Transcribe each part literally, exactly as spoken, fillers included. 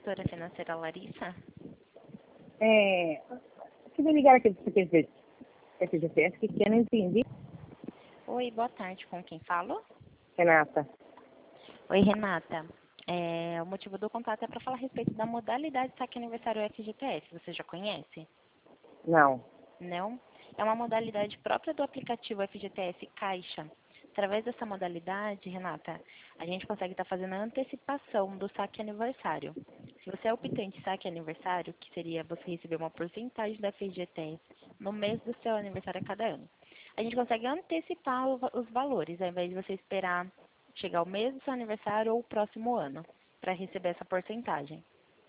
gestora financeira Larissa? É, que me ligaram aqui do F G T S, que que eu não entendi. Oi, boa tarde, com quem falo? Renata. Oi, Renata. É, o motivo do contato é para falar a respeito da modalidade saque aniversário F G T S. Você já conhece? Não. Não? É uma modalidade própria do aplicativo F G T S Caixa. Através dessa modalidade, Renata, a gente consegue estar fazendo a antecipação do saque aniversário. Se você é optante saque aniversário, que seria você receber uma porcentagem da F G T S no mês do seu aniversário a cada ano, a gente consegue antecipar o- os valores, ao invés de você esperar chegar o mês do seu aniversário ou o próximo ano, para receber essa porcentagem.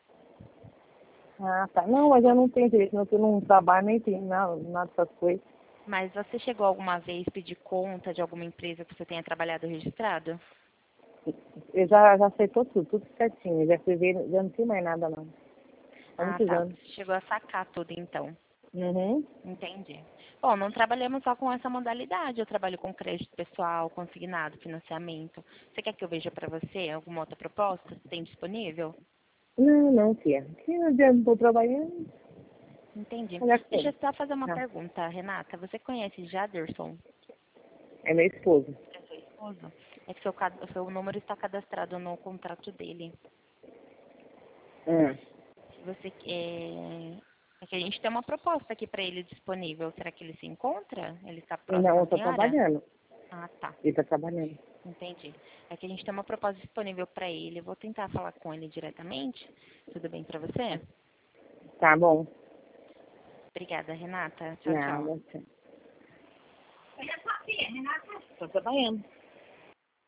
Ah, tá. Não, mas eu não tenho direito, não, eu não trabalho, nem tenho nada, nada dessas coisas. Mas você chegou alguma vez a pedir conta de alguma empresa que você tenha trabalhado registrado? Eu já, já aceitou tudo, tudo certinho. Eu já fui ver, já não tenho mais nada, não. Há Ah, muitos tá. anos. Você chegou a sacar tudo, então. Uhum. Entendi. Bom, não trabalhamos só com essa modalidade. Eu trabalho com crédito pessoal, consignado, financiamento. Você quer que eu veja para você alguma outra proposta? Tem disponível? Não, não, tia. Se eu não estou trabalhando, Entendi. olha Deixa como. eu só fazer uma Tá. pergunta, Renata. Você conhece Jaderson? É meu esposo. É seu esposo? É que seu, cad- seu número está cadastrado no contrato dele. Hum. Se você quer... É que a gente tem uma proposta aqui para ele disponível. Será que ele se encontra? Ele está próximo Não, eu à estou senhora? trabalhando. Ah, tá. Ele está trabalhando. Entendi. É que a gente tem uma proposta disponível para ele. Eu vou tentar falar com ele diretamente. Tudo bem para você? Tá bom. Obrigada, Renata. Tchau, tchau. Nada. Estou trabalhando.